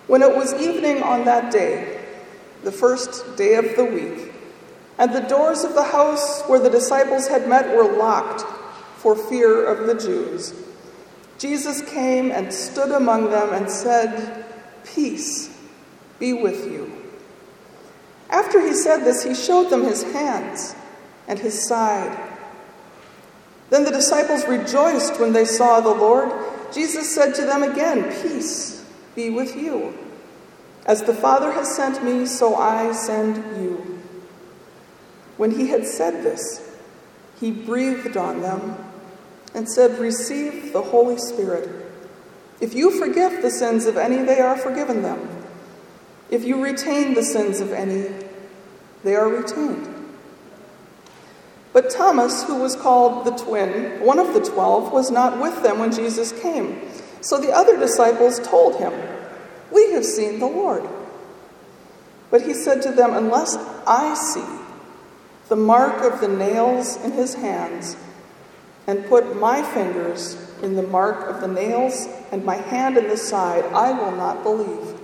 When it was evening on that day, the first day of the week, and the doors of the house where the disciples had met were locked for fear of the Jews, Jesus came and stood among them and said, "Peace be with you." After he said this, he showed them his hands and his side. Then the disciples rejoiced when they saw the Lord. Jesus said to them again, "Peace be with you. As the Father has sent me, so I send you." When he had said this, he breathed on them and said, "Receive the Holy Spirit. If you forgive the sins of any, they are forgiven them. If you retain the sins of any, they are retained." But Thomas, who was called the twin, one of the 12, was not with them when Jesus came. So the other disciples told him, "We have seen the Lord." But he said to them, "Unless I see the mark of the nails in his hands, and put my fingers in the mark of the nails and my hand in the side, I will not believe."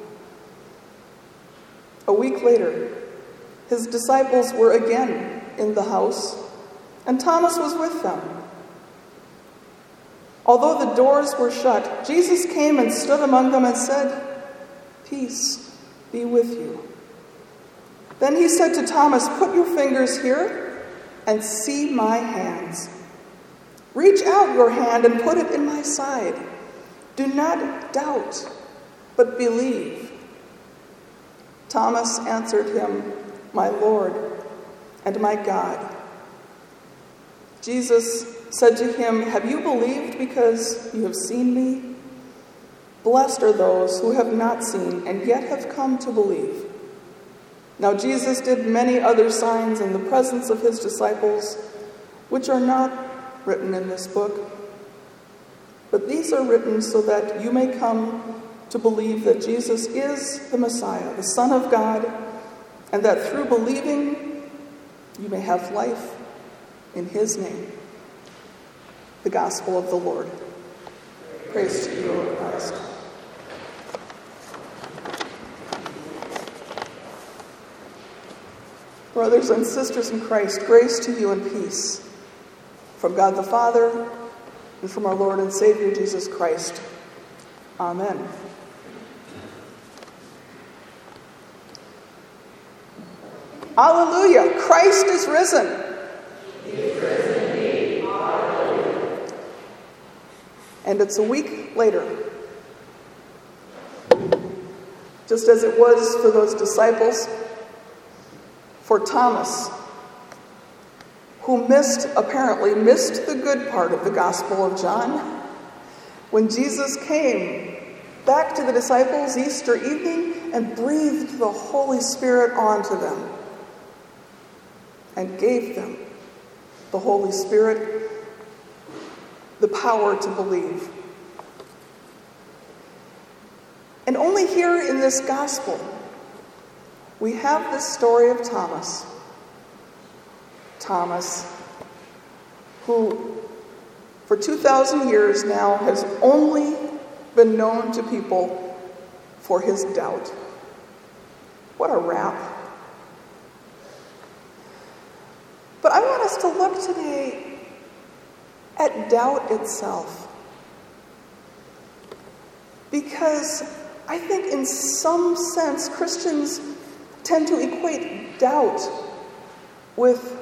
A week later, his disciples were again in the house, and Thomas was with them. Although the doors were shut, Jesus came and stood among them and said, "Peace be with you." Then he said to Thomas, "Put your fingers here and see my hands. Reach out your hand and put it in my side. Do not doubt, but believe." Thomas answered him, "My Lord and my God." Jesus said to him, "Have you believed because you have seen me? Blessed are those who have not seen and yet have come to believe." Now Jesus did many other signs in the presence of his disciples, which are not written in this book. But these are written so that you may come to believe that Jesus is the Messiah, the Son of God, and that through believing you may have life in his name. The Gospel of the Lord. Praise to you, O Christ. Brothers and sisters in Christ, grace to you and peace from God the Father and from our Lord and Savior Jesus Christ. Amen. Alleluia! Christ is risen. He is risen indeed. Alleluia. And it's a week later. Just as it was for those disciples, for Thomas, who apparently missed the good part of the Gospel of John, when Jesus came back to the disciples Easter evening and breathed the Holy Spirit onto them and gave them the Holy Spirit, the power to believe. And only here in this Gospel, we have this story of Thomas. Thomas, who for 2,000 years now has only been known to people for his doubt. What a rap. But I want us to look today at doubt itself. Because I think in some sense Christians tend to equate doubt with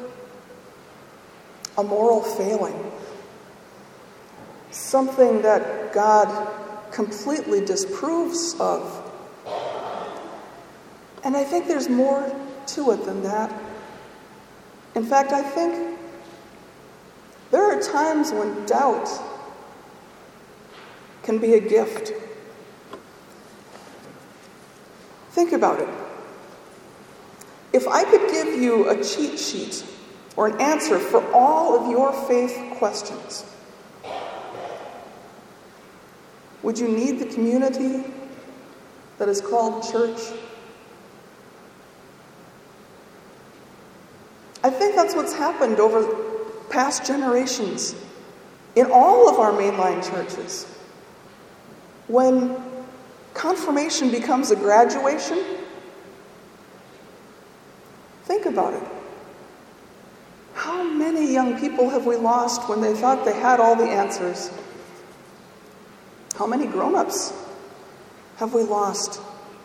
a moral failing. Something that God completely disapproves of. And I think there's more to it than that. In fact, I think there are times when doubt can be a gift. Think about it. If I could give you a cheat sheet or an answer for all of your faith questions, would you need the community that is called church? I think that's what's happened over past generations in all of our mainline churches. When confirmation becomes a graduation? Think about it. How many young people have we lost when they thought they had all the answers? How many grown-ups have we lost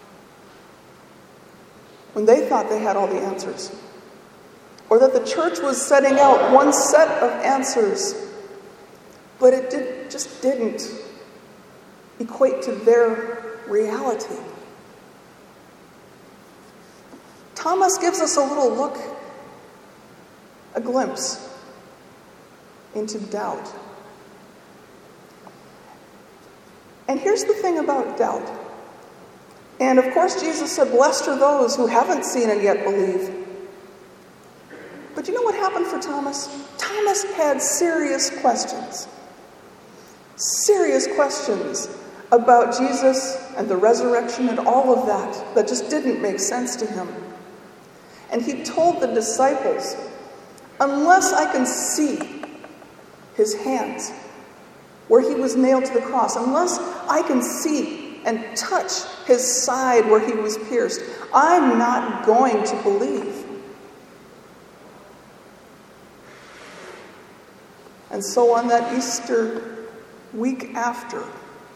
when they thought they had all the answers? Or that the church was setting out one set of answers, but it just didn't equate to their reality. Thomas gives us a little look, a glimpse into doubt. And here's the thing about doubt. And of course, Jesus said, "Blessed are those who haven't seen and yet believe." But you know what happened for Thomas? Thomas had serious questions. Serious questions about Jesus and the resurrection and all of that just didn't make sense to him. And he told the disciples, unless I can see his hands where he was nailed to the cross, unless I can see and touch his side where he was pierced, I'm not going to believe. And so on that Easter week after,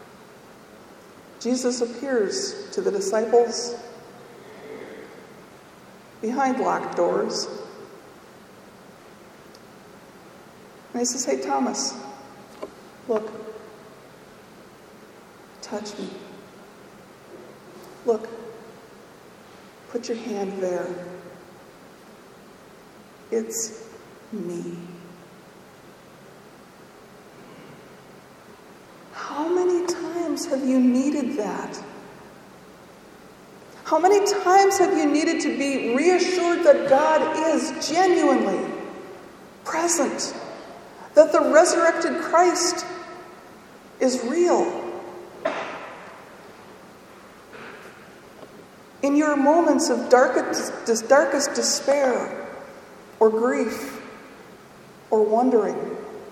Jesus appears to the disciples behind locked doors. And he says, "Hey, Thomas, look, touch me. Look, put your hand there. It's me." How many times have you needed that? How many times have you needed to be reassured that God is genuinely present? That the resurrected Christ is real? In your moments of darkest despair or grief or wondering,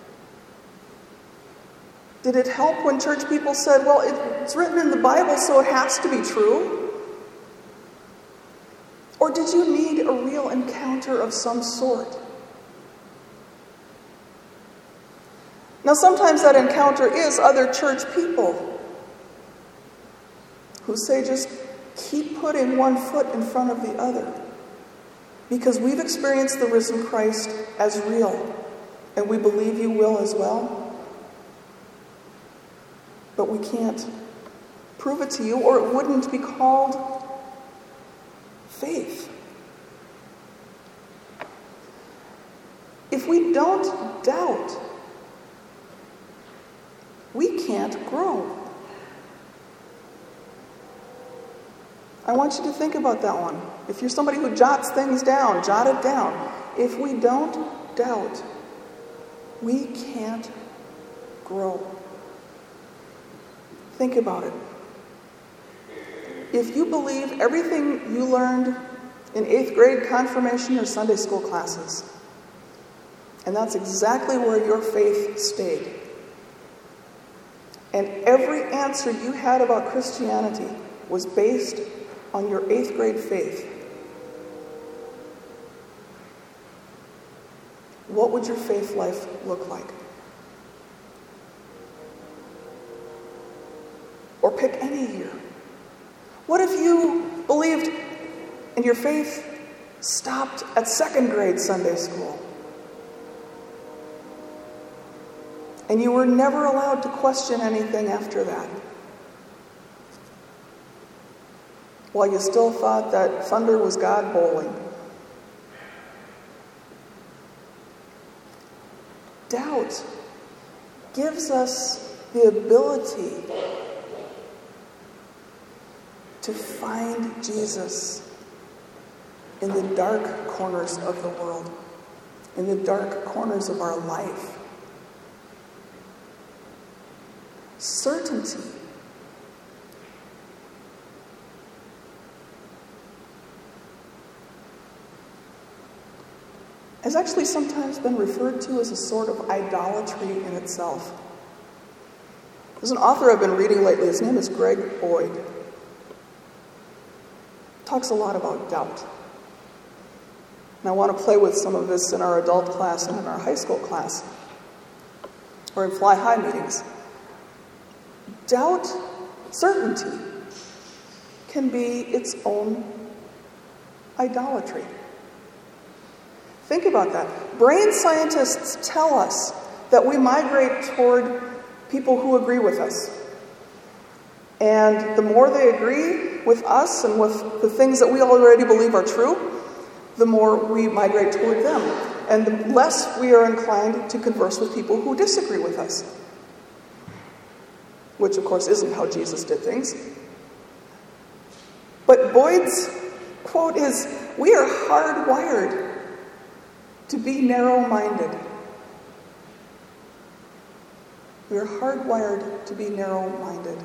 did it help when church people said, "Well, it's written in the Bible, so it has to be true"? Or did you need a real encounter of some sort? Now, sometimes that encounter is other church people who say, just keep putting one foot in front of the other, because we've experienced the risen Christ as real, and we believe you will as well. But we can't prove it to you, or it wouldn't be called faith. If we don't doubt, we can't grow. I want you to think about that one. If you're somebody who jots things down, jot it down. If we don't doubt, we can't grow. Think about it. If you believe everything you learned in 8th grade confirmation or Sunday school classes, and that's exactly where your faith stayed, and every answer you had about Christianity was based on your 8th grade faith, what would your faith life look like? Or pick any year. What if you believed and your faith stopped at 2nd grade Sunday school? And you were never allowed to question anything after that? While you still thought that thunder was God bowling? Doubt gives us the ability to find Jesus in the dark corners of the world, in the dark corners of our life. Certainty has actually sometimes been referred to as a sort of idolatry in itself. There's an author I've been reading lately. His name is Greg Boyd. talks a lot about doubt. And I want to play with some of this in our adult class and in our high school class, or in Fly High meetings. Doubt, certainty, can be its own idolatry. Think about that. Brain scientists tell us that we migrate toward people who agree with us. And the more they agree with us and with the things that we already believe are true, the more we migrate toward them. And the less we are inclined to converse with people who disagree with us. Which, of course, isn't how Jesus did things. But Boyd's quote is, "We are hardwired to be narrow-minded." We are hardwired to be narrow-minded.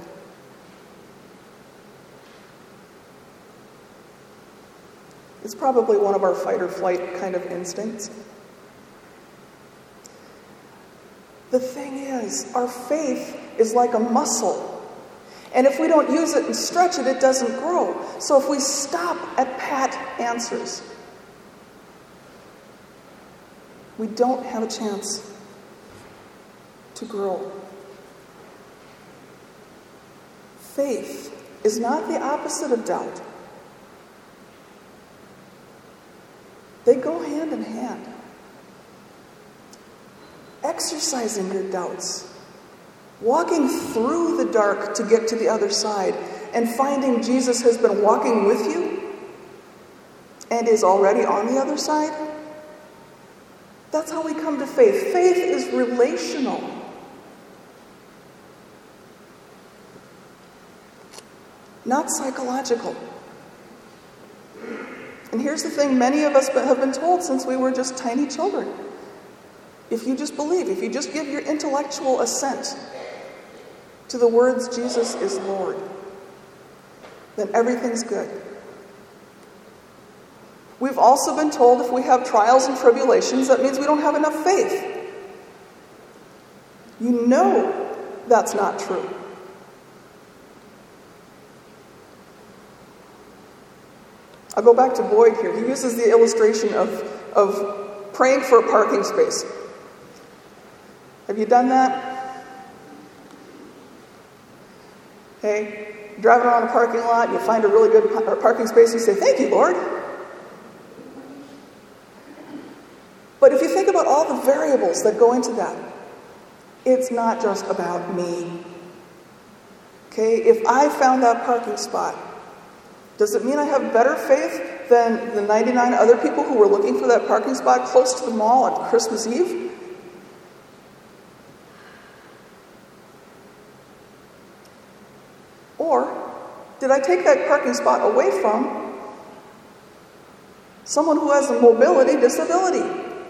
It's probably one of our fight-or-flight kind of instincts. The thing is, our faith is like a muscle. And if we don't use it and stretch it, it doesn't grow. So if we stop at pat answers, we don't have a chance to grow. Faith is not the opposite of doubt. They go hand in hand. Exercising your doubts, walking through the dark to get to the other side, and finding Jesus has been walking with you and is already on the other side. That's how we come to faith. Faith is relational. Not psychological. And here's the thing many of us have been told since we were just tiny children. If you just believe, if you just give your intellectual assent to the words Jesus is Lord, then everything's good. We've also been told if we have trials and tribulations, that means we don't have enough faith. You know that's not true. I'll go back to Boyd here. He uses the illustration of praying for a parking space. Have you done that? Hey, you're driving around a parking lot, you find a really good parking space, you say, "Thank you, Lord." But if you think about all the variables that go into that, it's not just about me. Okay, if I found that parking spot, does it mean I have better faith than the 99 other people who were looking for that parking spot close to the mall on Christmas Eve? Or did I take that parking spot away from someone who has a mobility disability?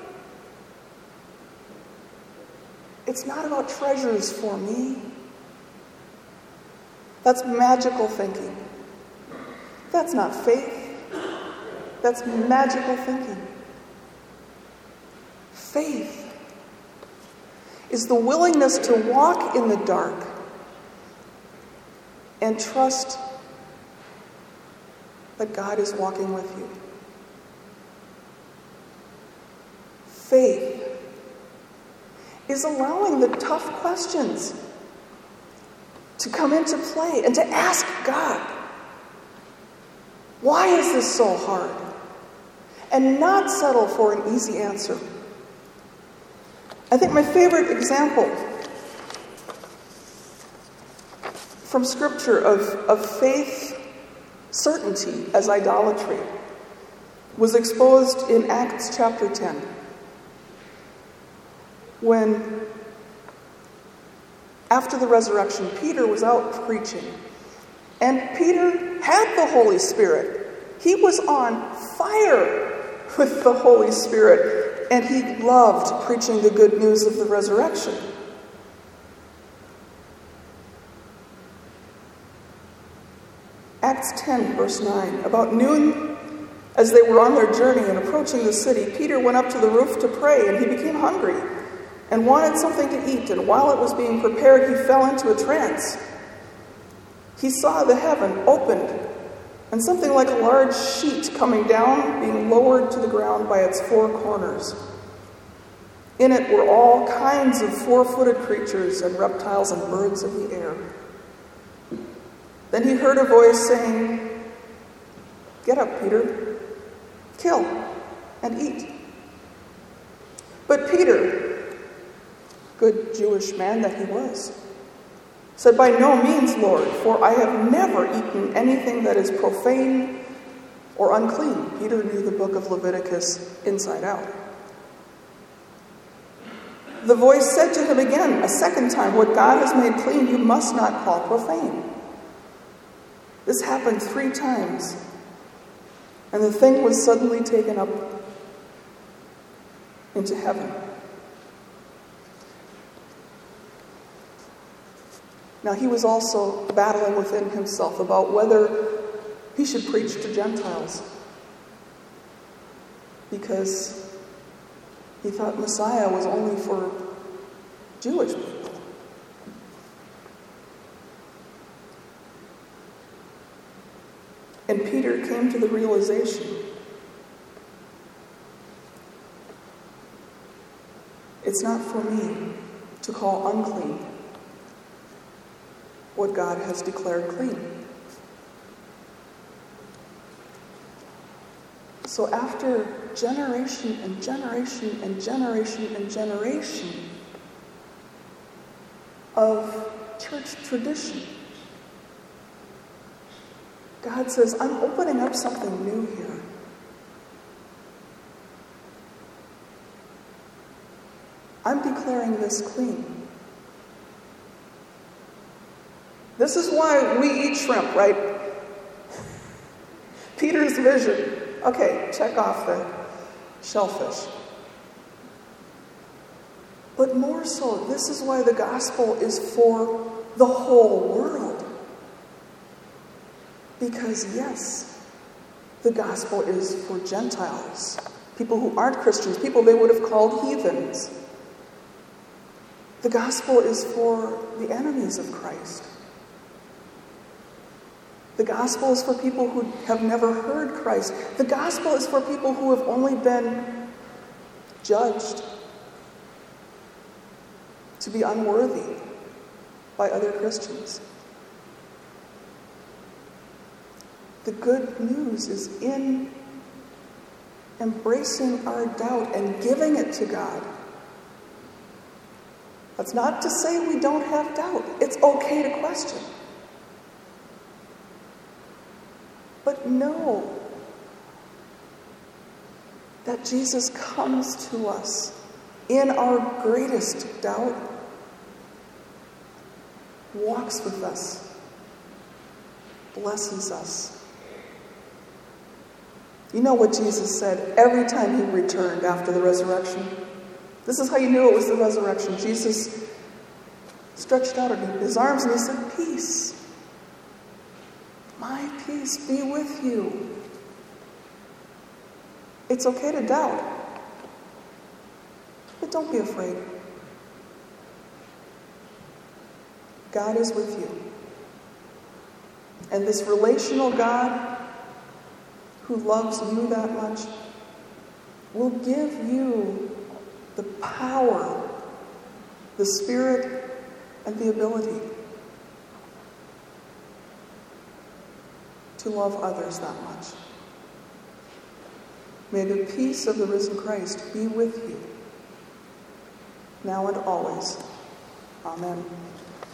It's not about treasures for me. That's magical thinking. That's not faith. That's magical thinking. Faith is the willingness to walk in the dark and trust that God is walking with you. Faith is allowing the tough questions to come into play and to ask God, why is this so hard? And not settle for an easy answer. I think my favorite example from Scripture of faith certainty as idolatry was exposed in Acts chapter 10. When, after the resurrection, Peter was out preaching. And Peter had the Holy Spirit. He was on fire with the Holy Spirit. And he loved preaching the good news of the resurrection. Acts 10, verse 9. About noon, as they were on their journey and approaching the city, Peter went up to the roof to pray, and he became hungry and wanted something to eat. And while it was being prepared, he fell into a trance. He saw the heaven opened, and something like a large sheet coming down, being lowered to the ground by its four corners. In it were all kinds of four-footed creatures and reptiles and birds of the air. Then he heard a voice saying, "Get up, Peter, kill and eat." But Peter, good Jewish man that he was, said, "By no means, Lord, for I have never eaten anything that is profane or unclean." Peter knew the book of Leviticus inside out. The voice said to him again, a second time, "What God has made clean, you must not call profane." This happened 3 times, and the thing was suddenly taken up into heaven. Now he was also battling within himself about whether he should preach to Gentiles, because he thought Messiah was only for Jewish people. And Peter came to the realization, it's not for me to call unclean what God has declared clean. So after generation and generation and generation and generation of church tradition, God says, I'm opening up something new here. I'm declaring this clean. This is why we eat shrimp, right? Peter's vision. Okay, check off the shellfish. But more so, this is why the gospel is for the whole world. Because yes, the gospel is for Gentiles, people who aren't Christians, people they would have called heathens. The gospel is for the enemies of Christ. The gospel is for people who have never heard Christ. The gospel is for people who have only been judged to be unworthy by other Christians. The good news is in embracing our doubt and giving it to God. That's not to say we don't have doubt. It's okay to question. But know that Jesus comes to us in our greatest doubt, walks with us, blesses us. You know what Jesus said every time he returned after the resurrection? This is how you knew it was the resurrection. Jesus stretched out his arms and he said, "Peace. My peace be with you." It's okay to doubt, but don't be afraid. God is with you. And this relational God who loves you that much will give you the power, the spirit, and the ability to love others that much. May the peace of the risen Christ be with you, now and always. Amen.